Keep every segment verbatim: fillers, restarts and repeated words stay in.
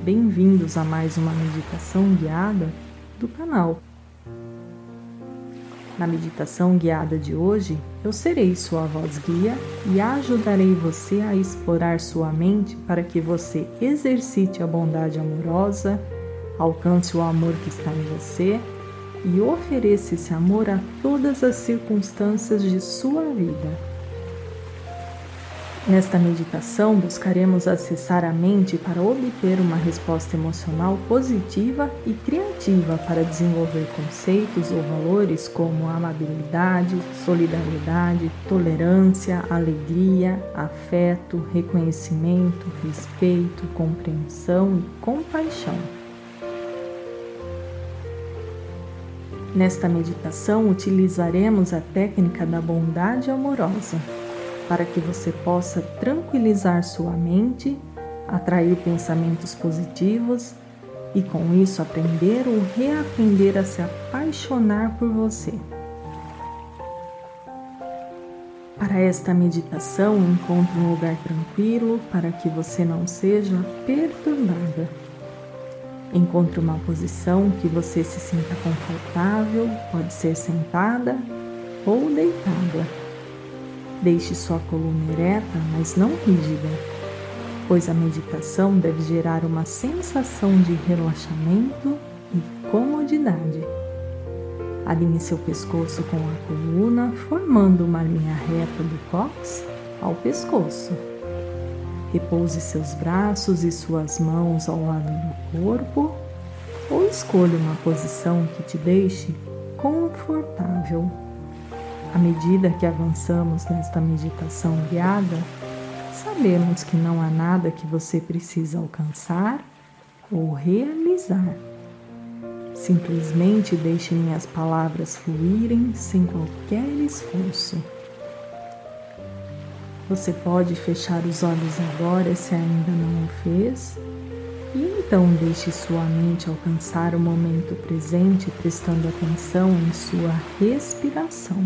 bem-vindos a mais uma meditação guiada do canal. Na meditação guiada de hoje, eu serei sua voz guia e ajudarei você a explorar sua mente para que você exercite a bondade amorosa, alcance o amor que está em você e ofereça esse amor a todas as circunstâncias de sua vida. Nesta meditação, buscaremos acessar a mente para obter uma resposta emocional positiva e criativa para desenvolver conceitos ou valores como amabilidade, solidariedade, tolerância, alegria, afeto, reconhecimento, respeito, compreensão e compaixão. Nesta meditação, utilizaremos a técnica da bondade amorosa, para que você possa tranquilizar sua mente, atrair pensamentos positivos e, com isso, aprender ou reaprender a se apaixonar por você. Para esta meditação, encontre um lugar tranquilo para que você não seja perturbada. Encontre uma posição que você se sinta confortável, pode ser sentada ou deitada. Deixe sua coluna ereta, mas não rígida, pois a meditação deve gerar uma sensação de relaxamento e comodidade. Alinhe seu pescoço com a coluna, formando uma linha reta do cóccix ao pescoço. Repouse seus braços e suas mãos ao lado do corpo, ou escolha uma posição que te deixe confortável. À medida que avançamos nesta meditação guiada, sabemos que não há nada que você precisa alcançar ou realizar. Simplesmente deixe minhas palavras fluírem sem qualquer esforço. Você pode fechar os olhos agora se ainda não o fez, e então deixe sua mente alcançar o momento presente, prestando atenção em sua respiração.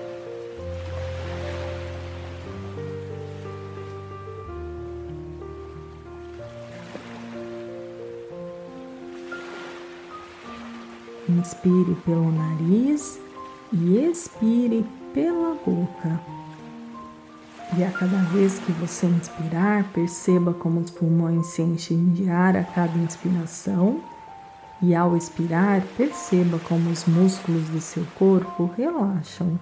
Inspire pelo nariz e expire pela boca. E a cada vez que você inspirar, perceba como os pulmões se enchem de ar a cada inspiração. E ao expirar, perceba como os músculos do seu corpo relaxam.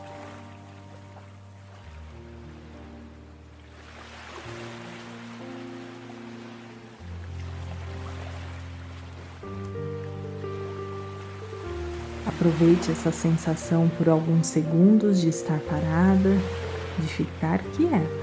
Aproveite essa sensação por alguns segundos de estar parada, de ficar quieta.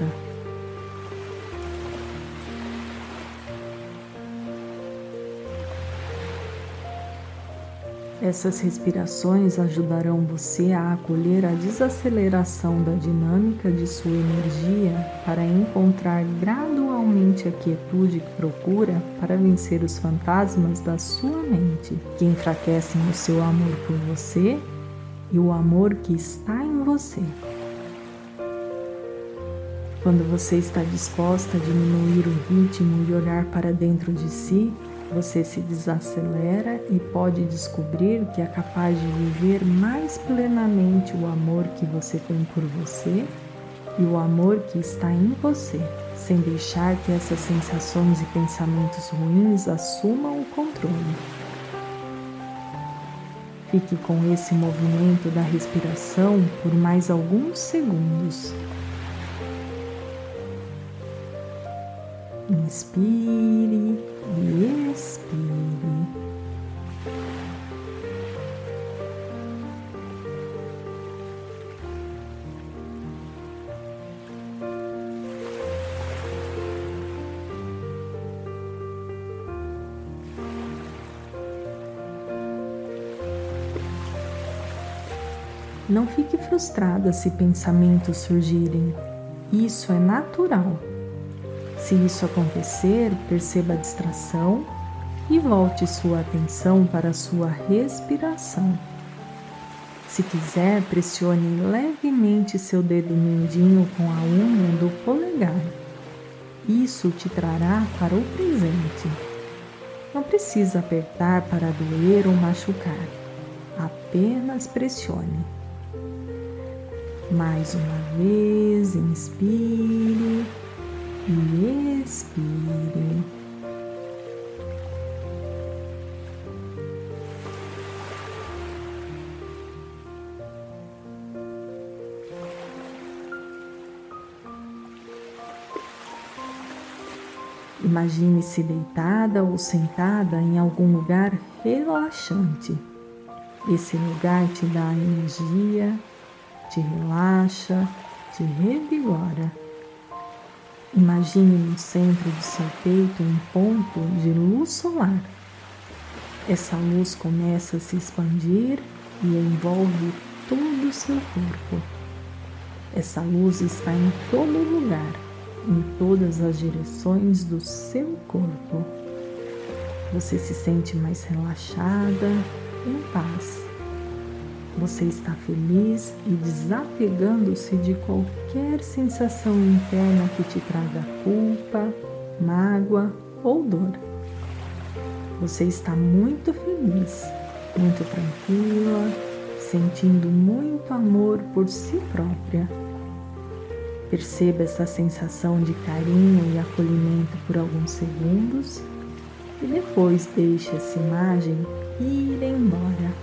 Essas respirações ajudarão você a acolher a desaceleração da dinâmica de sua energia para encontrar gradualmente a quietude que procura para vencer os fantasmas da sua mente, que enfraquecem o seu amor por você e o amor que está em você. Quando você está disposta a diminuir o ritmo e olhar para dentro de si, você se desacelera e pode descobrir que é capaz de viver mais plenamente o amor que você tem por você e o amor que está em você, sem deixar que essas sensações e pensamentos ruins assumam o controle. Fique com esse movimento da respiração por mais alguns segundos. Inspire e expire. Não fique frustrada se pensamentos surgirem. Isso é natural. Se isso acontecer, perceba a distração e volte sua atenção para a sua respiração. Se quiser, pressione levemente seu dedo mindinho com a unha do polegar. Isso te trará para o presente. Não precisa apertar para doer ou machucar. Apenas pressione. Mais uma vez, inspire e expire. Imagine-se deitada ou sentada em algum lugar relaxante. Esse lugar te dá energia, te relaxa, te revigora. Imagine no centro do seu peito um ponto de luz solar. Essa luz começa a se expandir e envolve todo o seu corpo. Essa luz está em todo lugar, em todas as direções do seu corpo. Você se sente mais relaxada, em paz. Você está feliz e desapegando-se de qualquer sensação interna que te traga culpa, mágoa ou dor. Você está muito feliz, muito tranquila, sentindo muito amor por si própria. Perceba essa sensação de carinho e acolhimento por alguns segundos e depois deixe essa imagem ir embora.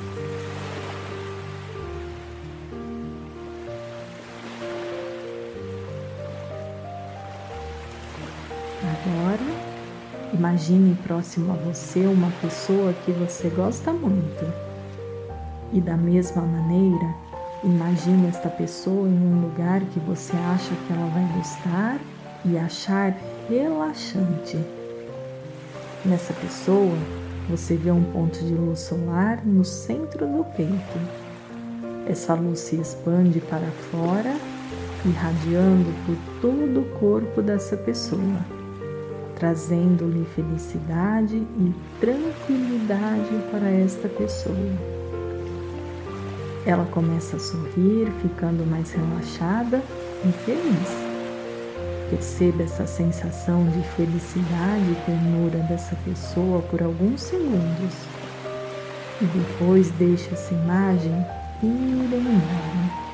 Agora, imagine próximo a você uma pessoa que você gosta muito. E da mesma maneira, imagine esta pessoa em um lugar que você acha que ela vai gostar e achar relaxante. Nessa pessoa, você vê um ponto de luz solar no centro do peito. Essa luz se expande para fora, irradiando por todo o corpo dessa pessoa, trazendo-lhe felicidade e tranquilidade para esta pessoa. Ela começa a sorrir, ficando mais relaxada e feliz. Perceba essa sensação de felicidade e ternura dessa pessoa por alguns segundos. E depois deixe essa imagem ir embora.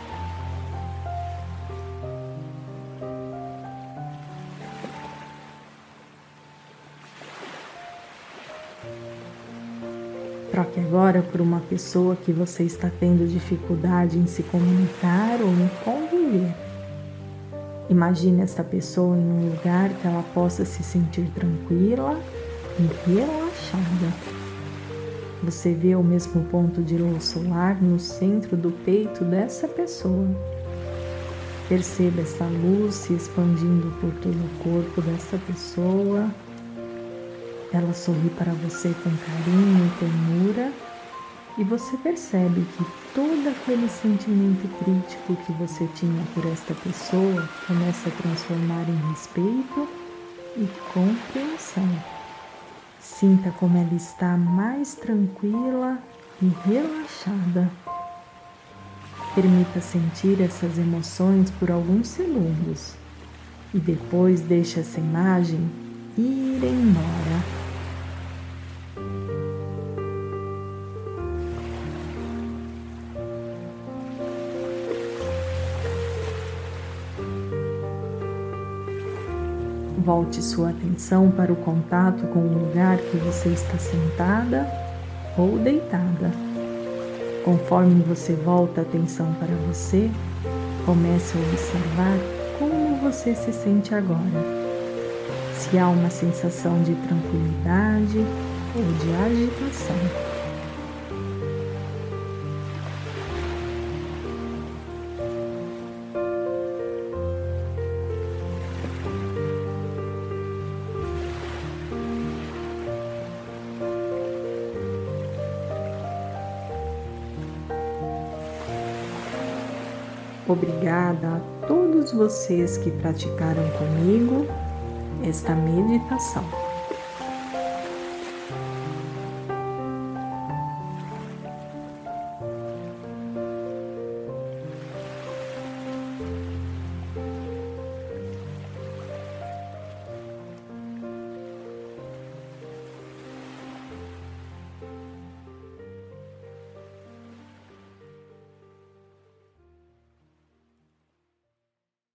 Troque agora por uma pessoa que você está tendo dificuldade em se comunicar ou em conviver. Imagine essa pessoa em um lugar que ela possa se sentir tranquila e relaxada. Você vê o mesmo ponto de luz solar no centro do peito dessa pessoa. Perceba essa luz se expandindo por todo o corpo dessa pessoa. Ela sorri para você com carinho e ternura e você percebe que todo aquele sentimento crítico que você tinha por esta pessoa começa a transformar em respeito e compreensão. Sinta como ela está mais tranquila e relaxada. Permita sentir essas emoções por alguns segundos e depois deixe essa imagem ir embora. Volte sua atenção para o contato com o lugar que você está sentada ou deitada. Conforme você volta a atenção para você, comece a observar como você se sente agora. Se há uma sensação de tranquilidade ou de agitação. Obrigada a todos vocês que praticaram comigo esta meditação.